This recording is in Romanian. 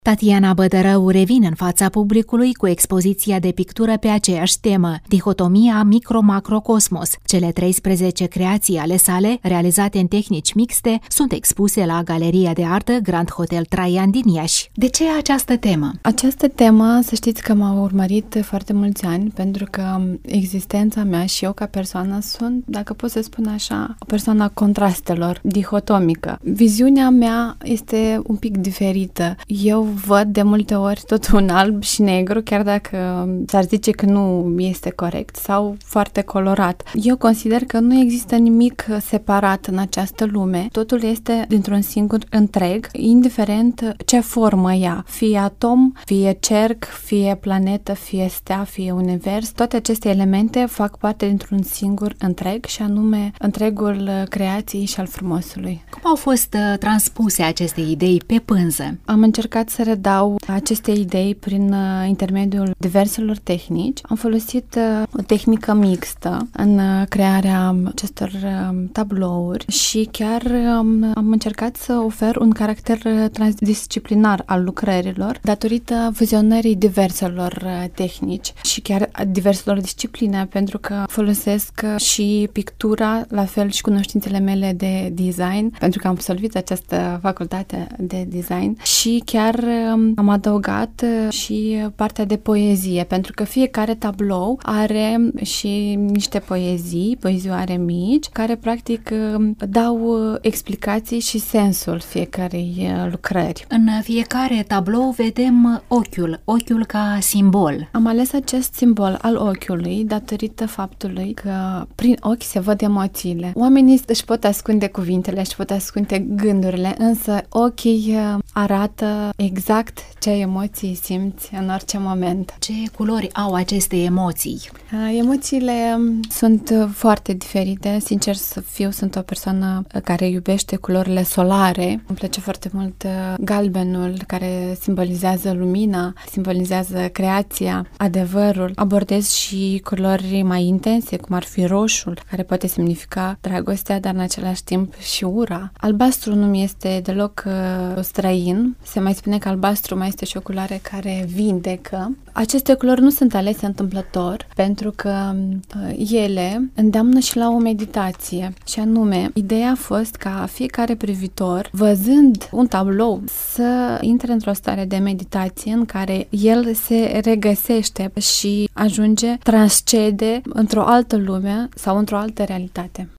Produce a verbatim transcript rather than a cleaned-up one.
Tatiana Bădărău revine în fața publicului cu expoziția de pictură pe aceeași temă, dihotomia micro-macrocosmos. Cele treisprezece creații ale sale, realizate în tehnici mixte, sunt expuse la Galeria de Artă Grand Hotel Traian din Iași. De ce această temă? Această temă, să știți că m-a urmărit foarte mulți ani, pentru că existența mea și eu ca persoană sunt, dacă pot să spun așa, o persoană a contrastelor, dihotomică. Viziunea mea este un pic diferită. Eu văd de multe ori totul în alb și negru, chiar dacă s-ar zice că nu este corect, sau foarte colorat. Eu consider că nu există nimic separat în această lume. Totul este dintr-un singur întreg, indiferent ce formă ia. Fie atom, fie cerc, fie planetă, fie stea, fie univers. Toate aceste elemente fac parte dintr-un singur întreg, și anume întregul creației și al frumosului. Cum au fost uh, transpuse aceste idei pe pânză? Am încercat să redau aceste idei prin uh, intermediul diverselor tehnici. Am folosit uh, o tehnică mixtă în uh, crearea acestor uh, tablouri și chiar um, am încercat să ofer un caracter uh, transdisciplinar al lucrărilor datorită fuzionării diverselor uh, tehnici și chiar a diverselor discipline, pentru că folosesc uh, și pictura, la fel și cunoștințele mele de design, pentru că am absolvit această facultate de design, și chiar am adăugat și partea de poezie, pentru că fiecare tablou are și niște poezii, poezioare mici, care practic dau explicații și sensul fiecarei lucrări. În fiecare tablou vedem ochiul, ochiul ca simbol. Am ales acest simbol al ochiului datorită faptului că prin ochi se văd emoțiile. Oamenii își pot ascunde cuvintele, își pot ascunde gândurile, însă ochii arată exact ce emoții simți în orice moment. Ce culori au aceste emoții? Emoțiile sunt foarte diferite. Sincer să fiu, sunt o persoană care iubește culorile solare. Îmi place foarte mult galbenul, care simbolizează lumina, simbolizează creația, adevărul. Abordez și culori mai intense, cum ar fi roșul, care poate semnifica dragostea, dar în același timp și ura. Albastru nu mi este deloc uh, străin. Se mai spune că albastru mai este și o culoare care vindecă. Aceste culori nu sunt alese întâmplător, pentru că uh, ele îndeamnă și la o meditație. Și anume, ideea a fost ca fiecare privitor, văzând un tablou, să intre într-o stare de meditație în care el se regăsește și ajunge, transcede într-o altă lume sau într-o altă realitate.